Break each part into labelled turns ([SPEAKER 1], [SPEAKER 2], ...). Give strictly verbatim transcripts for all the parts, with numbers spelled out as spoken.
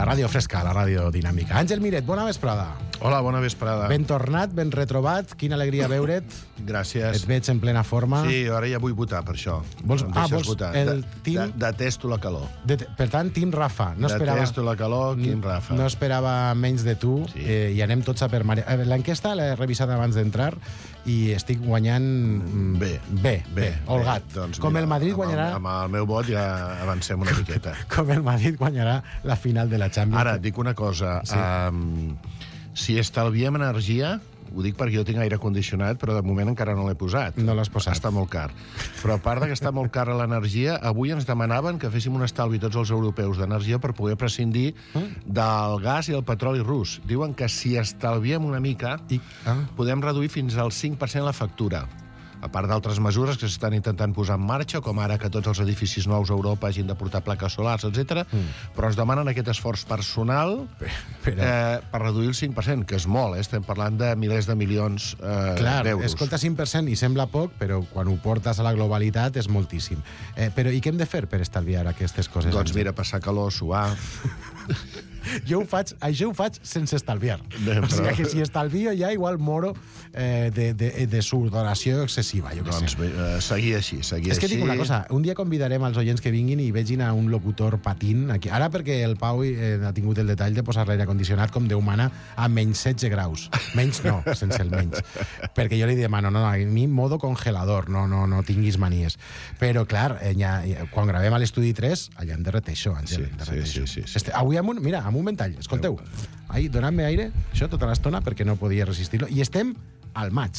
[SPEAKER 1] ràdio fresca, la ràdio dinàmica. Àngel Miret, bona vesprada.
[SPEAKER 2] Hola, bona vesprada.
[SPEAKER 1] Ben tornat, ben retrobat, quina alegria veure't.
[SPEAKER 2] Gràcies.
[SPEAKER 1] Et veig en plena forma.
[SPEAKER 2] Sí, ara ja vull votar, per això.
[SPEAKER 1] Vols,
[SPEAKER 2] Em
[SPEAKER 1] ah,
[SPEAKER 2] deixes
[SPEAKER 1] vols
[SPEAKER 2] votar.
[SPEAKER 1] el
[SPEAKER 2] De,
[SPEAKER 1] team...
[SPEAKER 2] de, detesto la calor.
[SPEAKER 1] De, per tant, Team Rafa. No esperava,
[SPEAKER 2] Detesto la calor, Team Rafa.
[SPEAKER 1] No esperava menys de tu,
[SPEAKER 2] Sí.
[SPEAKER 1] eh, i anem tots a per mare. L'enquesta l'he revisat abans d'entrar i estic guanyant... mm,
[SPEAKER 2] Bé.
[SPEAKER 1] Bé, bé,
[SPEAKER 2] Bé,
[SPEAKER 1] holgat.
[SPEAKER 2] bé. Doncs
[SPEAKER 1] Com
[SPEAKER 2] mira,
[SPEAKER 1] el Madrid
[SPEAKER 2] amb
[SPEAKER 1] guanyarà...
[SPEAKER 2] El, amb el meu vot ja avancem una miqueta.
[SPEAKER 1] Com el Madrid guanyarà la final de la Champions.
[SPEAKER 2] Ara, et dic una cosa.
[SPEAKER 1] Sí.
[SPEAKER 2] Um, si estalviem energia, ho dic perquè jo tinc aire condicionat, però de moment encara no l'he posat.
[SPEAKER 1] No l'has posat.
[SPEAKER 2] Està molt car. Però a part de que està molt cara l'energia, avui ens demanaven que féssim un estalvi tots els europeus d'energia per poder prescindir
[SPEAKER 1] Mm.
[SPEAKER 2] del gas i el petroli rus. Diuen que si estalviem una mica,
[SPEAKER 1] I, ah,
[SPEAKER 2] podem reduir fins al cinc per cent la factura. A part d'altres mesures que s'estan intentant posar en marxa, com ara que tots els edificis nous a Europa hagin de portar plaques solars, etcètera. Mm. Però ens demanen aquest esforç personal
[SPEAKER 1] però...
[SPEAKER 2] eh, per reduir el cinc per cent, que és molt, eh? Estem parlant de milers de milions eh,
[SPEAKER 1] Clar,
[SPEAKER 2] d'euros.
[SPEAKER 1] escolta, cinc per cent i sembla poc, però quan ho portes a la globalitat és moltíssim. Eh, però i què hem de fer per estalviar aquestes coses?
[SPEAKER 2] Doncs
[SPEAKER 1] Àngel?
[SPEAKER 2] mira, passar calor, suar...
[SPEAKER 1] Jo ho faig, això ho faig sense estalviar.
[SPEAKER 2] Bé,
[SPEAKER 1] O sigui
[SPEAKER 2] però-
[SPEAKER 1] que si estalvio ja igual moro eh, de, de, de sudoració excessiva, jo què
[SPEAKER 2] Doncs
[SPEAKER 1] sé.
[SPEAKER 2] eh, seguir així, seguir
[SPEAKER 1] És que
[SPEAKER 2] així.
[SPEAKER 1] dic una cosa, un dia convidarem als oients que vinguin i vegin a un locutor patint aquí. Ara perquè el Pau eh, ha tingut el detall de posar l'aire condicionat com Déu mana a menys setze graus. Menys no, sense el menys. Perquè jo li demano, no, no, a mi modo congelador, no, no, no tinguis manies. Però clar, eh, ja, ja, quan gravem a l'estudi tres, allà em derreteixo, Àngel.
[SPEAKER 2] Sí,
[SPEAKER 1] em derreteixo.
[SPEAKER 2] sí, sí, sí, sí.
[SPEAKER 1] Este, avui amb un, mira, amb un ventall, escolteu. Ahí, donant-me aire, això tota l'estona, perquè no podia resistir-lo. I estem al maig.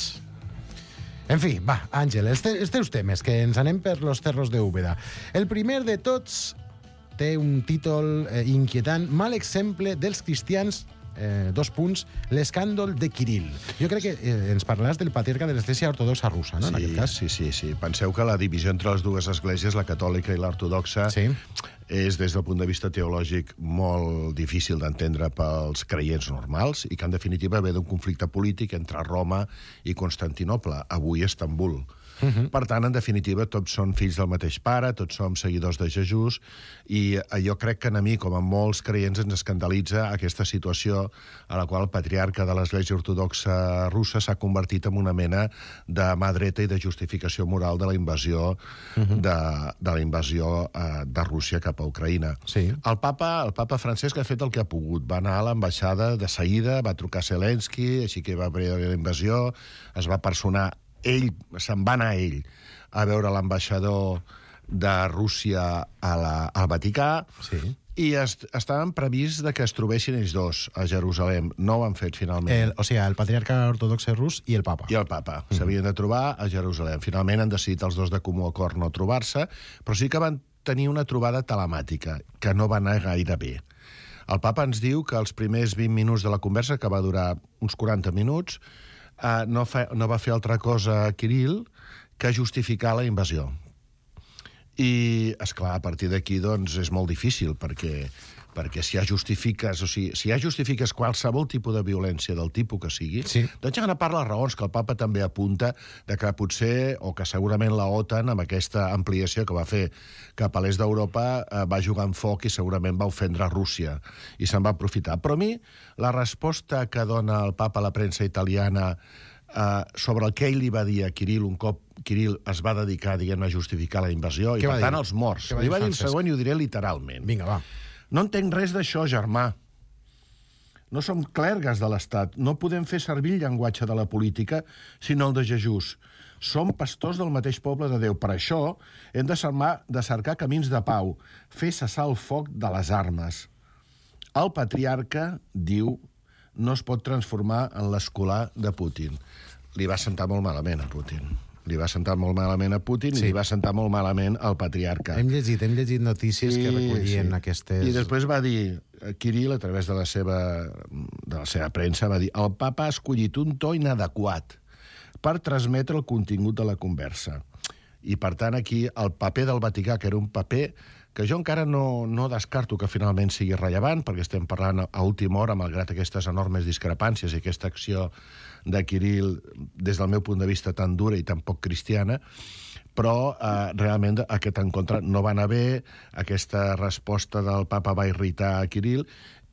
[SPEAKER 1] En fi, va, Àngel, els, te els teus temes, que ens anem per los cerros de Úbeda. El primer de tots té un títol eh, inquietant, mal exemple dels cristians, eh, dos punts, l'escàndol de Kirill. Jo crec que eh, ens parlaràs del patriarca de l'Església Ortodoxa Russa, no, en
[SPEAKER 2] Sí,
[SPEAKER 1] aquest cas?
[SPEAKER 2] sí, sí, sí. Penseu que la divisió entre les dues esglésies, la catòlica i l'ortodoxa,
[SPEAKER 1] Sí.
[SPEAKER 2] és, des del punt de vista teològic, molt difícil d'entendre pels creients normals i que, en definitiva, ve d'un conflicte polític entre Roma i Constantinoble, avui Estambul. Uh -huh. Per tant, en definitiva, tots són fills del mateix pare, tots som seguidors de Jesús, i jo crec que a mi, com a molts creients, ens escandalitza aquesta situació a la qual el patriarca de l'Església Ortodoxa russa s'ha convertit en una mena de mà dreta i de justificació moral de la invasió, uh -huh. de, de la invasió eh, de Rússia cap a Ucraïna.
[SPEAKER 1] Sí.
[SPEAKER 2] El papa, el papa Francesc ha fet el que ha pogut. Va anar a l'ambaixada de seguida, va trucar a Zelensky, així que va haver la invasió, es va personar ell, se'n va anar ell a veure l'ambaixador de Rússia a la, al Vaticà,
[SPEAKER 1] Sí.
[SPEAKER 2] i es, estaven previst de que es trobessin ells dos a Jerusalem. No ho han fet, finalment.
[SPEAKER 1] El, o sigui, el patriarca ortodoxe rus i el papa.
[SPEAKER 2] I el papa. S'havien de trobar a Jerusalem. Finalment han decidit els dos de comú acord no trobar-se, però sí que van tenir una trobada telemàtica, que no va anar gaire bé. El papa ens diu que els primers vint minuts de la conversa, que va durar uns quaranta minuts, eh, no, fa, no va fer altra cosa a Kirill que justificar la invasió. I, és clar, a partir d'aquí, doncs, és molt difícil, perquè, perquè si ja justifiques, o sigui, si ja justifiques qualsevol tipus de violència del tipus que sigui,
[SPEAKER 1] Sí.
[SPEAKER 2] doncs hi ha una part de les raons que el papa també apunta de que potser, o que segurament la OTAN, amb aquesta ampliació que va fer cap a l'est d'Europa, eh, va jugar amb foc i segurament va ofendre Rússia, i se'n va aprofitar. Però a mi, la resposta que dona el papa a la premsa italiana eh, sobre el que ell li va dir a Kirill un cop Kirill es va dedicar, diguem, a justificar la invasió,
[SPEAKER 1] Què
[SPEAKER 2] i
[SPEAKER 1] va
[SPEAKER 2] per
[SPEAKER 1] dir?
[SPEAKER 2] tant els morts.
[SPEAKER 1] Què va
[SPEAKER 2] Li
[SPEAKER 1] dir
[SPEAKER 2] va dir el
[SPEAKER 1] Francesc?
[SPEAKER 2] següent i ho diré literalment.
[SPEAKER 1] Vinga, va.
[SPEAKER 2] No entenc res d'això, germà. No som clergues de l'Estat. No podem fer servir el llenguatge de la política, sinó el de Jesús. Som pastors del mateix poble de Déu. Per això hem de cercar, de cercar camins de pau, fer cessar el foc de les armes. El patriarca, diu, no es pot transformar en l'escolà de Putin. Li va sentar molt malament a Putin. Li va sentar molt malament a Putin, sí. I li va sentar molt malament al patriarca.
[SPEAKER 1] Hem llegit, hem llegit notícies sí, que recollien sí. aquestes...
[SPEAKER 2] I després va dir, Kirill, a través de la seva, de la seva premsa, va dir el papa ha escollit un to inadequat per transmetre el contingut de la conversa. I, per tant, aquí el paper del Vaticà, que era un paper que jo encara no, no descarto que finalment sigui rellevant, perquè estem parlant a última hora, malgrat aquestes enormes discrepàncies i aquesta acció de Kirill, des del meu punt de vista, tan dura i tan poc cristiana, però eh, realment aquest encontre no va anar bé, aquesta resposta del papa va irritar a Kirill,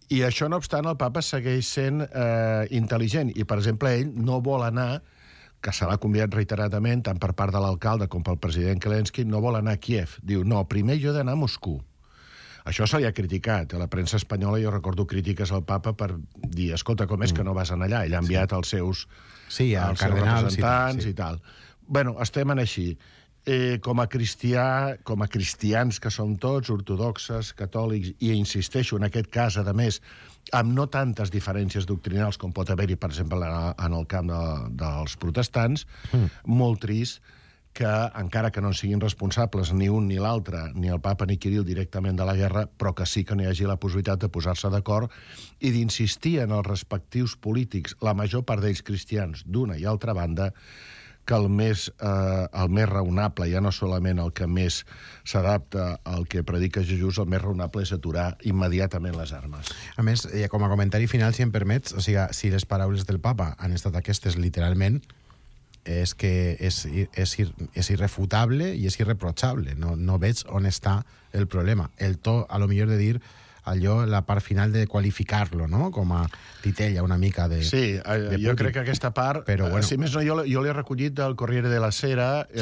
[SPEAKER 2] I això, no obstant, el papa segueix sent eh, intel·ligent. I, per exemple, ell no vol anar, que se l'ha convidat reiteradament, tant per part de l'alcalde com pel president Zelensky, no vol anar a Kiev. Diu, no, primer jo he d'anar a Moscou. Això se li ha criticat. A la premsa espanyola jo recordo crítiques al papa per dir, escolta, com és que no vas anar allà? Ell ha enviat sí. els seus,
[SPEAKER 1] sí,
[SPEAKER 2] els seus representants sí. i tal. Bueno, estem en així. Eh, com a cristià, com a cristians que som tots, ortodoxes, catòlics, i insisteixo, en aquest cas, a més, amb no tantes diferències doctrinals com pot haver-hi, per exemple, en el camp de, dels protestants, mm. molt trist que, encara que no siguin responsables ni un ni l'altre, ni el papa ni Kirill directament de la guerra, però que sí que no hi hagi la possibilitat de posar-se d'acord i d'insistir en els respectius polítics, la major part d'ells cristians, d'una i altra banda, que el més, eh, el més raonable, ja no solament el que més s'adapta al que predica Jesús, el més raonable és aturar immediatament les armes.
[SPEAKER 1] A més, com a comentari final, si em permets, o sigui, si les paraules del papa han estat aquestes literalment, és que és, és, és irrefutable i és irreprochable. No, no veig on està el problema. El to, a lo millor de dir allò, la part final de qualificar-lo, no?, com a titella una mica de...
[SPEAKER 2] Sí, de jo crec que aquesta part, però, bueno, si més no, jo, jo l'he recollit del Corriere della Sera, sí.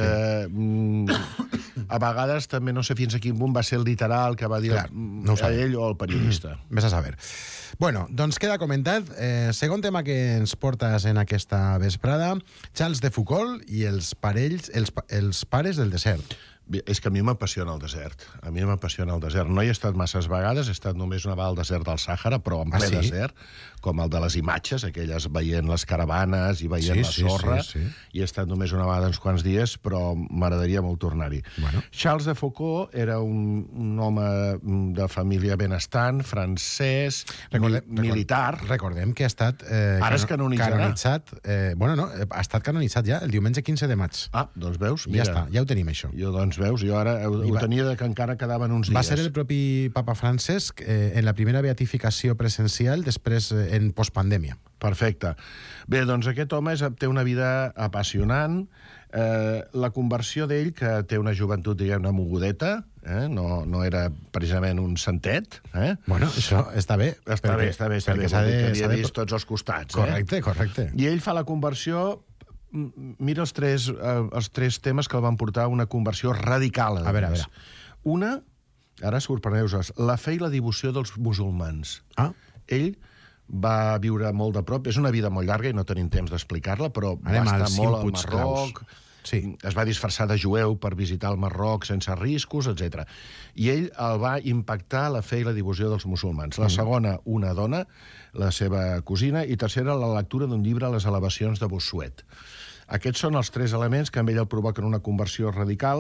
[SPEAKER 2] eh, a vegades també no sé fins a quin punt va ser el literal que va dir Clar, no a ell o el periodista.
[SPEAKER 1] Ves a saber. Bueno, doncs queda comentat. Eh, segon tema que ens portes en aquesta vesprada, Charles de Foucault i els parells, els, els pares del desert.
[SPEAKER 2] És que a mi m'apassiona el desert. A mi m'apassiona el desert. No hi he estat masses vegades, he estat només una vegada al desert del Sàhara, però en ple ah, sí? desert, com el de les imatges, aquelles veient les caravanes i veient sí, la sorra, sí, sí, sí. i he estat només una vegada uns quants dies, però m'agradaria molt tornar-hi. Bueno. Charles de Foucault era un, un home de família benestant, francès, recordem, mi, militar.
[SPEAKER 1] Recordem que ha estat eh,
[SPEAKER 2] Ara és
[SPEAKER 1] canonitzat. Eh, bueno, no, ha estat canonitzat ja el diumenge quinze de maig.
[SPEAKER 2] Ah, doncs veus?
[SPEAKER 1] Mira, ja està, ja ho tenim, això.
[SPEAKER 2] Jo, doncs, veus, jo ara ho, va, ho tenia de que encara quedaven uns dies.
[SPEAKER 1] Va ser el propi papa Francesc eh, en la primera beatificació presencial, després eh, en postpandèmia.
[SPEAKER 2] Perfecte. Bé, doncs aquest home és, té una vida apassionant. Eh, la conversió d'ell, que té una joventut, diguem-ne, mogudeta, eh? no, no era precisament un santet. Eh?
[SPEAKER 1] Bueno, això està bé.
[SPEAKER 2] Està perquè, bé, està bé, està bé. S'ha de, que havia vist tots els costats.
[SPEAKER 1] Correcte, eh? correcte.
[SPEAKER 2] I ell fa la conversió... Mira els tres, eh, els tres temes que el van portar a una conversió radical.
[SPEAKER 1] A veure, a veure.
[SPEAKER 2] Una, ara sorpreneu-vos, la fe i la devoció dels musulmans.
[SPEAKER 1] Ah.
[SPEAKER 2] Ell va viure molt de prop, és una vida molt llarga i no tenim temps d'explicar-la, però
[SPEAKER 1] Anem
[SPEAKER 2] va estar molt al
[SPEAKER 1] Marroc, sí.
[SPEAKER 2] es va disfressar de jueu per visitar el Marroc sense riscos, etcètera. I ell el va impactar la fe i la devoció dels musulmans. La segona, una dona, la seva cosina, i tercera, la lectura d'un llibre, Les elevacions de Bossuet. Aquests són els tres elements que amb ell el provoquen una conversió radical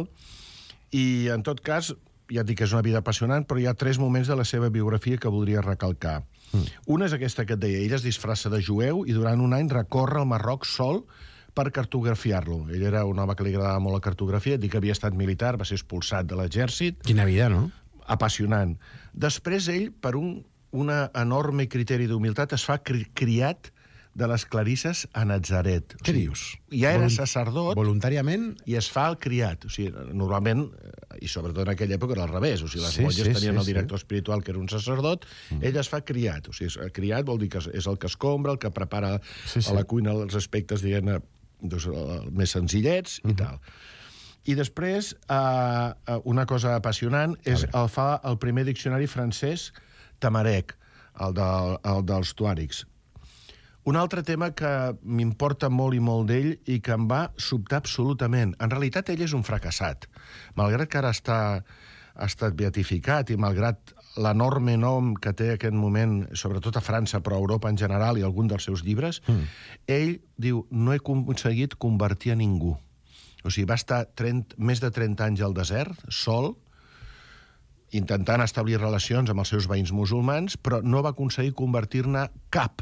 [SPEAKER 2] i, en tot cas, ja et dic que és una vida apassionant, però hi ha tres moments de la seva biografia que voldria recalcar. Mm. Una és aquesta que et deia, ell es disfressa de jueu i durant un any recorre el Marroc sol per cartografiar-lo. Ell era un home que li agradava molt la cartografia, dic que havia estat militar, va ser expulsat de l'exèrcit.
[SPEAKER 1] Quina vida, no?
[SPEAKER 2] Apassionant. Després ell, per un una enorme criteri d'humilitat, es fa cri criat de les clarisses a Natzaret.
[SPEAKER 1] Què o sigui, dius?
[SPEAKER 2] Ja era Volunt sacerdot...
[SPEAKER 1] Voluntàriament?
[SPEAKER 2] I es fa el criat. O sigui, normalment, i sobretot en aquella època, era al revés. O sigui, les sí, monges sí, tenien sí, el director sí. espiritual, que era un sacerdot, mm. ell es fa criat. O sigui, criat vol dir que és el que escombra, el que prepara sí, sí. a la cuina els aspectes, diguem-ne, doncs, més senzillets mm. i tal. I després, eh, una cosa apassionant, és el fa el primer diccionari francès Tamarec, el, de, el dels tuàrics. Un altre tema que m'importa molt i molt d'ell i que em va sobtar absolutament. En realitat, ell és un fracassat. Malgrat que ara està, ha estat beatificat i malgrat l'enorme nom que té aquest moment, sobretot a França, però a Europa en general i algun dels seus llibres, mm. ell diu, no he aconseguit convertir a ningú. O sigui, va estar trenta, més de trenta anys al desert, sol, intentant establir relacions amb els seus veïns musulmans, però no va aconseguir convertir-ne cap.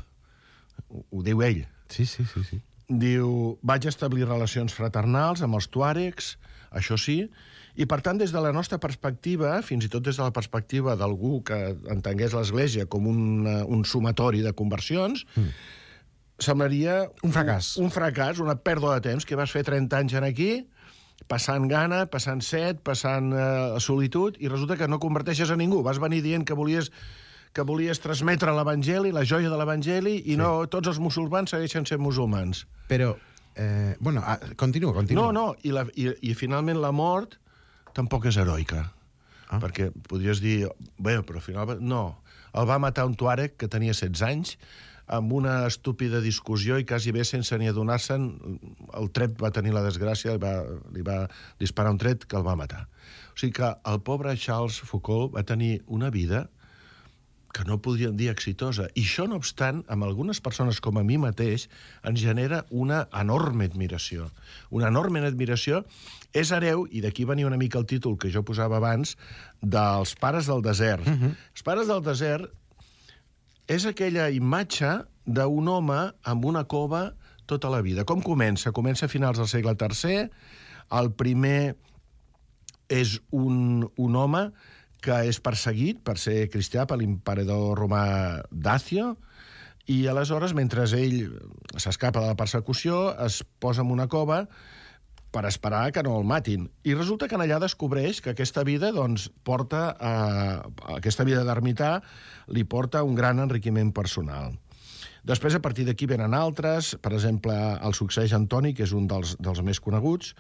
[SPEAKER 2] Ho diu ell.
[SPEAKER 1] Sí, sí, sí, sí.
[SPEAKER 2] Diu, vaig establir relacions fraternals amb els tuàregs, això sí, i per tant, des de la nostra perspectiva, fins i tot des de la perspectiva d'algú que entengués l'Església com un, un sumatori de conversions, mm. semblaria...
[SPEAKER 1] Un fracàs.
[SPEAKER 2] Un, un fracàs, una pèrdua de temps, que vas fer trenta anys en aquí, passant gana, passant set, passant eh, solitud, i resulta que no converteixes a ningú. Vas venir dient que volies que volies transmetre l'Evangeli, la joia de l'Evangeli, i sí. no tots els musulmans segueixen sent musulmans.
[SPEAKER 1] Però, eh, bueno, continua, continua.
[SPEAKER 2] No, no, i, la, i, i finalment la mort tampoc és heroica. Ah. Perquè podries dir, bé, però al final... No, el va matar un tuàreg que tenia setze anys, amb una estúpida discussió i quasi bé sense ni adonar-se'n, el tret va tenir la desgràcia, li va, li va disparar un tret que el va matar. O sigui que el pobre Charles Foucault va tenir una vida que no podríem dir exitosa. I això, no obstant, amb algunes persones com a mi mateix, ens genera una enorme admiració. Una enorme admiració. És hereu, i d'aquí venia una mica el títol que jo posava abans, dels Pares del Desert. Uh-huh. Els Pares del Desert és aquella imatge d'un home amb una cova tota la vida. Com comença? Comença a finals del segle tercer. El primer és un, un home que és perseguit per ser cristià per l'emperador romà Dacio, i aleshores, mentre ell s'escapa de la persecució, es posa en una cova per esperar que no el matin. I resulta que allà descobreix que aquesta vida, doncs, porta a... aquesta vida d'ermità li porta un gran enriquiment personal. Després, a partir d'aquí, venen altres. Per exemple, el succeeix Antoni, que és un dels, dels més coneguts.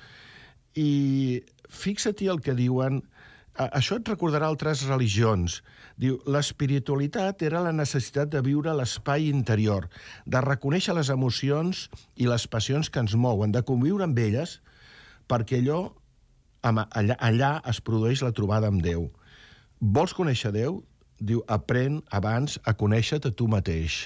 [SPEAKER 2] I fixa-t'hi el que diuen... Això et recordarà altres religions. Diu, l'espiritualitat era la necessitat de viure l'espai interior, de reconèixer les emocions i les passions que ens mouen, de conviure amb elles, perquè allò, allà, allà es produeix la trobada amb Déu. Vols conèixer Déu? Diu, aprèn abans a conèixer-te tu mateix.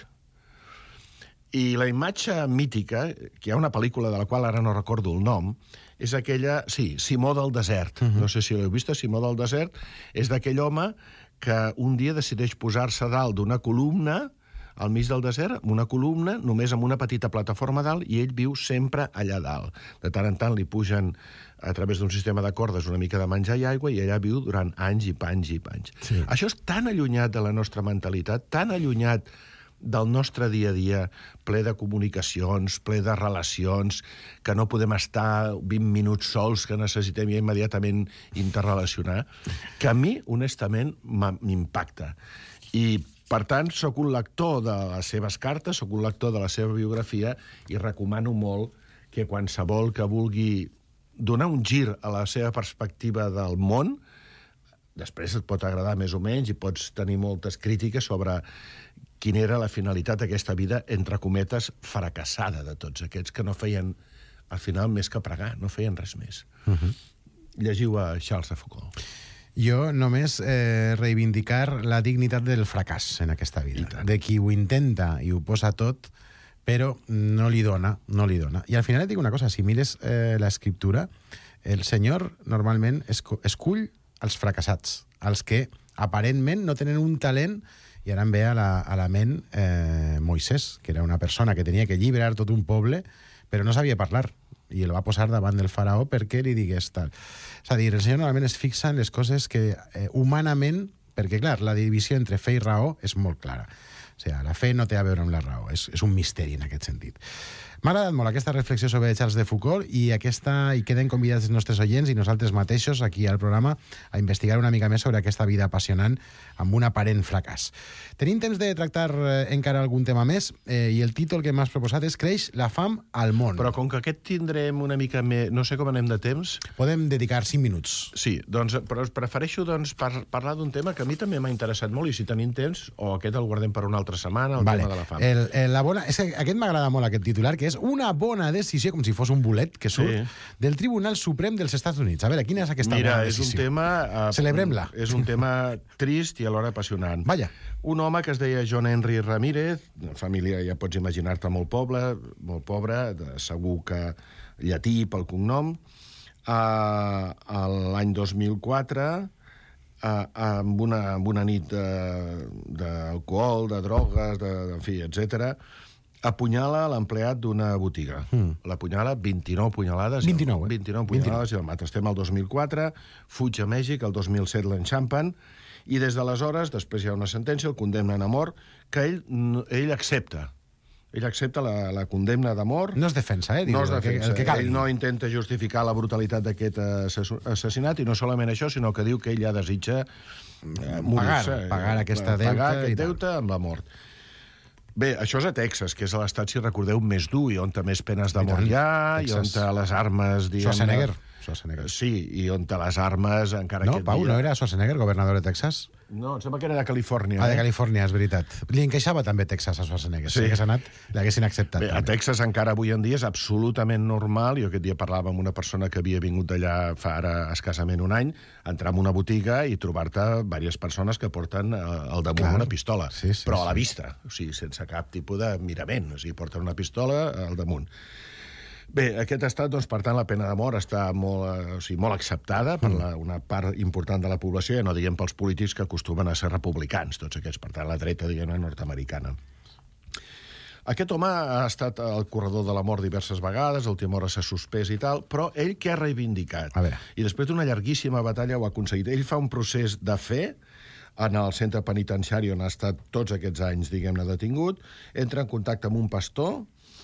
[SPEAKER 2] I la imatge mítica, que hi ha una pel·lícula de la qual ara no recordo el nom, és aquella, sí, Simó del desert. Uh-huh. No sé si l'heu vist, Simó del desert és d'aquell home que un dia decideix posar-se dalt d'una columna al mig del desert, amb una columna, només amb una petita plataforma dalt, i ell viu sempre allà dalt. De tant en tant li pugen a través d'un sistema de cordes una mica de menjar i aigua, i allà viu durant anys i panys i panys. Sí. Això és tan allunyat de la nostra mentalitat, tan allunyat del nostre dia a dia, ple de comunicacions, ple de relacions, que no podem estar vint minuts sols, que necessitem ja immediatament interrelacionar, que a mi, honestament, m'impacta. I, per tant, sóc un lector de les seves cartes, sóc un lector de la seva biografia, i recomano molt que qualsevol que vulgui donar un gir a la seva perspectiva del món, després et pot agradar més o menys i pots tenir moltes crítiques sobre quina era la finalitat d'aquesta vida, entre cometes, fracassada de tots aquests que no feien, al final, més que pregar, no feien res més. Uh-huh. Llegiu a Charles de Foucault.
[SPEAKER 1] Jo només eh, reivindicar la dignitat del fracàs en aquesta vida, de qui ho intenta i ho posa tot, però no li dona, no li dona. I al final et dic una cosa, si mires eh, l'escriptura, el senyor normalment escu escull els fracassats, els que aparentment no tenen un talent. I ara em ve a la, a la ment eh, Moisès, que era una persona que tenia que alliberar tot un poble, però no sabia parlar, i el va posar davant del faraó perquè li digués tal. És a dir, el senyor normalment es fixa en les coses que eh, humanament, perquè clar, la divisió entre fe i raó és molt clara. O sigui, la fe no té a veure amb la raó, és, és un misteri en aquest sentit. M'ha agradat molt aquesta reflexió sobre Charles de Foucault, i aquesta i queden convidats els nostres oients i nosaltres mateixos aquí al programa a investigar una mica més sobre aquesta vida apassionant amb un aparent fracàs. Tenim temps de tractar eh, encara algun tema més, eh, i el títol que m'has proposat és Creix la fam al món.
[SPEAKER 2] Però com que aquest tindrem una mica més... No sé com anem de temps.
[SPEAKER 1] Podem dedicar cinc minuts.
[SPEAKER 2] Sí, doncs, però prefereixo doncs, par parlar d'un tema que a mi també m'ha interessat molt, i si tenim temps, o aquest el guardem per una altra setmana, el
[SPEAKER 1] vale.
[SPEAKER 2] tema de la fam.
[SPEAKER 1] El, el, la bona... és que aquest m'agrada molt, aquest titular, que és una bona decisió, com si fos un bolet que surt, sí, del Tribunal Suprem dels Estats Units. A veure, quina és aquesta
[SPEAKER 2] Mira,
[SPEAKER 1] bona
[SPEAKER 2] és
[SPEAKER 1] decisió?
[SPEAKER 2] Un tema, uh,
[SPEAKER 1] Celebrem-la.
[SPEAKER 2] És un tema trist i alhora apassionant.
[SPEAKER 1] Vaja.
[SPEAKER 2] Un home que es deia John Henry Ramírez, família, ja pots imaginar-te, molt poble, molt pobre, segur que llatí pel cognom, uh, l'any dos mil quatre, uh, amb, una, amb una nit d'alcohol, de, de drogues, de, de, en fi, etcètera, apunyala l'empleat d'una botiga. Mm. L'apunyala vint-i-nou punyalades.
[SPEAKER 1] vint-i-nou, eh?
[SPEAKER 2] vint-i-nou punyalades i el mata. Estem al dos mil quatre, fuig a Mèxic, el dos mil set l'enxampen, i des d'aleshores, després hi ha una sentència, el condemnen a mort, que ell, ell accepta. ell accepta la, la condemna de mort.
[SPEAKER 1] No es defensa, eh? Diu,
[SPEAKER 2] No es
[SPEAKER 1] el que-
[SPEAKER 2] defensa.
[SPEAKER 1] el que calgui.
[SPEAKER 2] Ell no intenta justificar la brutalitat d'aquest assass- assassinat, i no solament això, sinó que diu que ell ja desitja eh, morir-se.
[SPEAKER 1] Pagar, pagar aquesta deute
[SPEAKER 2] Pagar
[SPEAKER 1] i
[SPEAKER 2] aquest
[SPEAKER 1] tal.
[SPEAKER 2] deute amb la mort. Bé, això és a Texas, que és l'estat, si recordeu, més dur, i on més penes de
[SPEAKER 1] I
[SPEAKER 2] mort
[SPEAKER 1] tant.
[SPEAKER 2] hi ha, i on
[SPEAKER 1] Texas.
[SPEAKER 2] les armes... diguem-ne-
[SPEAKER 1] Schwarzenegger. Schwarzenegger.
[SPEAKER 2] Sí, i on les armes, encara
[SPEAKER 1] No,
[SPEAKER 2] aquest
[SPEAKER 1] Pau,
[SPEAKER 2] dia...
[SPEAKER 1] no era Schwarzenegger, governador de Texas?
[SPEAKER 2] No, em sembla que era de Califòrnia.
[SPEAKER 1] Ah, de
[SPEAKER 2] eh?
[SPEAKER 1] Califòrnia, és veritat. Li encaixava també Texas a Schwarzenegger.
[SPEAKER 2] Sí.
[SPEAKER 1] Si hagués anat, l'haguessin acceptat.
[SPEAKER 2] Bé, a
[SPEAKER 1] també.
[SPEAKER 2] Texas encara avui en dia és absolutament normal. Jo aquest dia parlava amb una persona que havia vingut d'allà fa ara escassament un any, entrar en una botiga i trobar-te diverses persones que porten eh, al damunt
[SPEAKER 1] Clar.
[SPEAKER 2] una pistola,
[SPEAKER 1] Sí, sí,
[SPEAKER 2] però a la
[SPEAKER 1] sí.
[SPEAKER 2] vista, o sigui, sense cap tipus de mirament, o sigui, porten una pistola al damunt. Bé, aquest estat, doncs, per tant, la pena de mort està molt, eh, o sigui, molt acceptada per la, una part important de la població, ja no diguem pels polítics que acostumen a ser republicans, tots aquests, per tant, la dreta, diguem-ne, nord-americana. Aquest home ha estat al corredor de la mort diverses vegades, a última hora s'ha suspès i tal, però ell què ha reivindicat?
[SPEAKER 1] A veure.
[SPEAKER 2] I després d'una llarguíssima batalla ho ha aconseguit. Ell fa un procés de fe en el centre penitenciari on ha estat tots aquests anys, diguem-ne, detingut, entra en contacte amb un pastor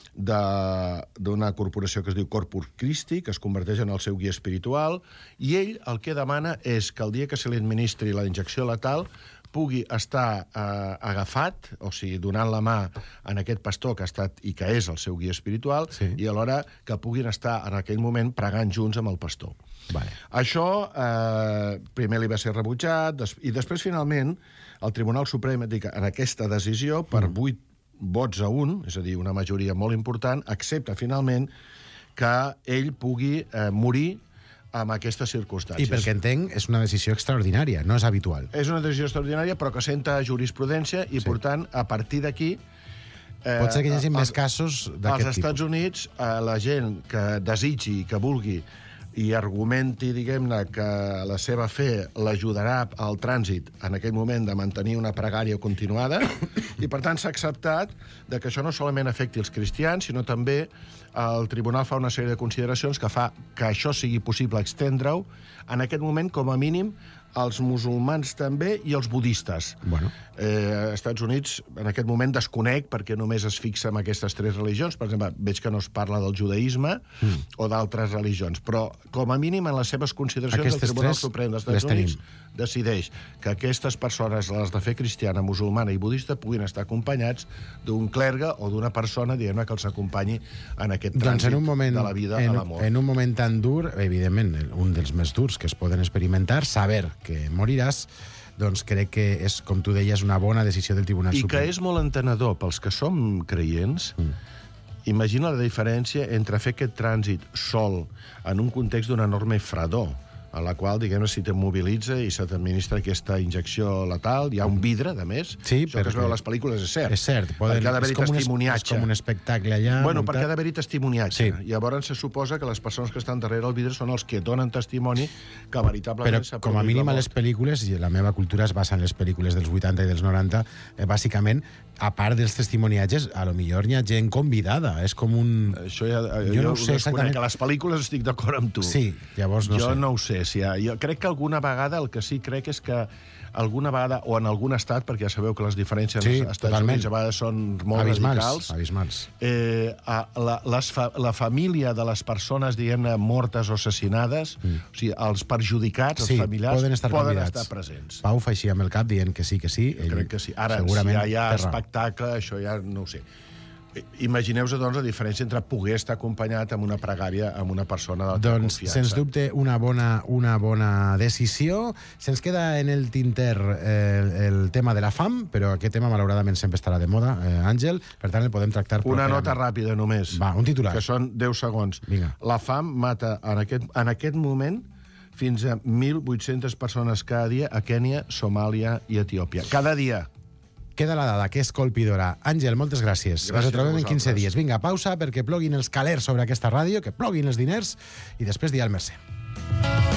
[SPEAKER 2] de- d'una corporació que es diu Corpus Christi, que es converteix en el seu guia espiritual, i ell el que demana és que el dia que se li administri la injecció letal pugui estar eh, agafat, o sigui, donant la mà en aquest pastor que ha estat i que és el seu guia espiritual,
[SPEAKER 1] Sí.
[SPEAKER 2] i alhora que puguin estar en aquell moment pregant junts amb el pastor.
[SPEAKER 1] Vale.
[SPEAKER 2] Això eh, primer li va ser rebutjat, des i després, finalment, el Tribunal Suprem, dic, en aquesta decisió, per vuit vots a un, és a dir, una majoria molt important, accepta finalment que ell pugui eh, morir amb aquestes circumstàncies.
[SPEAKER 1] I pel que entenc, és una decisió extraordinària, no és habitual.
[SPEAKER 2] És una decisió extraordinària, però que senta jurisprudència i,
[SPEAKER 1] Sí.
[SPEAKER 2] per tant, a partir d'aquí... Eh,
[SPEAKER 1] Pot ser que hi hagi
[SPEAKER 2] els-
[SPEAKER 1] més casos
[SPEAKER 2] Als
[SPEAKER 1] d'aquest
[SPEAKER 2] Estats
[SPEAKER 1] tipus.
[SPEAKER 2] Units, eh, la gent que desitgi, que vulgui i argumenti, diguem-ne, que la seva fe l'ajudarà al trànsit en aquell moment de mantenir una pregària continuada, i per tant s'ha acceptat de que això no solament afecti els cristians, sinó també el tribunal fa una sèrie de consideracions que fa que això sigui possible extendre-ho en aquest moment, com a mínim, als musulmans també i als budistes.
[SPEAKER 1] Bueno.
[SPEAKER 2] Eh, als Estats Units, en aquest moment, desconec perquè només es fixa en aquestes tres religions. Per exemple, veig que no es parla del judaïsme mm. o d'altres religions, però, com a mínim, en les seves consideracions,
[SPEAKER 1] Aquestes
[SPEAKER 2] el Tribunal
[SPEAKER 1] tres
[SPEAKER 2] Suprem dels
[SPEAKER 1] les
[SPEAKER 2] Estats Units
[SPEAKER 1] tenim.
[SPEAKER 2] decideix que aquestes persones, les de fe cristiana, musulmana i budista, puguin estar acompanyats d'un clergue o d'una persona, diguem-ne, que els acompanyi en aquest
[SPEAKER 1] Doncs
[SPEAKER 2] trànsit
[SPEAKER 1] en un moment,
[SPEAKER 2] de la vida
[SPEAKER 1] en,
[SPEAKER 2] a la mort.
[SPEAKER 1] en un moment tan dur, evidentment, un dels més durs que es poden experimentar, saber que moriràs, doncs crec que és, com tu deies, una bona decisió del Tribunal
[SPEAKER 2] I que
[SPEAKER 1] Suprem.
[SPEAKER 2] és molt entenedor pels que som creients. Mm. Imagina la diferència entre fer aquest trànsit sol en un context d'una enorme fredor, a la qual, diguem-ne, si t'immobilitza i se t'administra aquesta injecció letal, hi ha un vidre, de més.
[SPEAKER 1] Sí,
[SPEAKER 2] això que es
[SPEAKER 1] perquè-
[SPEAKER 2] veu a les pel·lícules és cert.
[SPEAKER 1] És cert, poden,
[SPEAKER 2] perquè ha d'haver-hi
[SPEAKER 1] és, com un, es- és
[SPEAKER 2] testimoniatge.
[SPEAKER 1] com un espectacle allà.
[SPEAKER 2] Bueno,
[SPEAKER 1] muntat.
[SPEAKER 2] perquè ha d'haver-hi testimoniatge.
[SPEAKER 1] Sí.
[SPEAKER 2] Llavors se suposa que les persones que estan darrere el vidre són els que donen testimoni que veritablement
[SPEAKER 1] Però
[SPEAKER 2] s'ha
[SPEAKER 1] com a
[SPEAKER 2] produït
[SPEAKER 1] mínim
[SPEAKER 2] la
[SPEAKER 1] a les
[SPEAKER 2] mort.
[SPEAKER 1] pel·lícules, i la meva cultura es basa en les pel·lícules dels vuitanta i dels noranta, eh, bàsicament, a part dels testimoniatges, a lo millor hi ha gent convidada. És com un...
[SPEAKER 2] Això ja,
[SPEAKER 1] Jo
[SPEAKER 2] jo
[SPEAKER 1] no
[SPEAKER 2] no
[SPEAKER 1] ho sé
[SPEAKER 2] desconec.
[SPEAKER 1] exactament.
[SPEAKER 2] A les pel·lícules estic d'acord amb tu.
[SPEAKER 1] Sí, llavors no
[SPEAKER 2] jo
[SPEAKER 1] sé.
[SPEAKER 2] no ho sé. Si hi ha, jo crec que alguna vegada, el que sí crec és que alguna vegada, o en algun estat, perquè ja sabeu que les diferències
[SPEAKER 1] Sí,
[SPEAKER 2] als Estats
[SPEAKER 1] totalment.
[SPEAKER 2] Units a vegades són molt
[SPEAKER 1] abismals,
[SPEAKER 2] radicals,
[SPEAKER 1] abismals.
[SPEAKER 2] eh, a, la, les fa, la família de les persones, diguem-ne, mortes o assassinades, mm. o sigui, els perjudicats,
[SPEAKER 1] Sí,
[SPEAKER 2] els familiars,
[SPEAKER 1] poden estar
[SPEAKER 2] poden
[SPEAKER 1] convidats.
[SPEAKER 2] estar presents.
[SPEAKER 1] Pau fa així amb el cap dient que sí, que sí.
[SPEAKER 2] Jo crec que sí. Ara,
[SPEAKER 1] segurament
[SPEAKER 2] si hi ha
[SPEAKER 1] té raó.
[SPEAKER 2] espectacle, això ja no ho sé. Imagineu-vos, doncs, la diferència entre poder estar acompanyat amb una pregària amb una persona de la teva
[SPEAKER 1] Doncs,
[SPEAKER 2] confiança.
[SPEAKER 1] sens dubte, una bona, una bona decisió. Se'ns queda en el tinter eh, el tema de la fam, però aquest tema, malauradament, sempre estarà de moda, eh, Àngel. Per tant, el podem tractar
[SPEAKER 2] Una
[SPEAKER 1] properament.
[SPEAKER 2] nota ràpida, només.
[SPEAKER 1] Va, un titular.
[SPEAKER 2] Que són deu segons.
[SPEAKER 1] Vinga.
[SPEAKER 2] La fam mata en aquest, en aquest moment fins a mil vuit-centes persones cada dia a Kènia, Somàlia i Etiòpia. Cada dia.
[SPEAKER 1] Queda la dada, que és colpidora. Àngel, moltes gràcies.
[SPEAKER 2] Gràcies
[SPEAKER 1] Ens
[SPEAKER 2] a
[SPEAKER 1] retrobem en quinze
[SPEAKER 2] vosaltres.
[SPEAKER 1] dies. Vinga, pausa perquè ploguin els calers sobre aquesta ràdio, que ploguin els diners, i després dia al Mercè.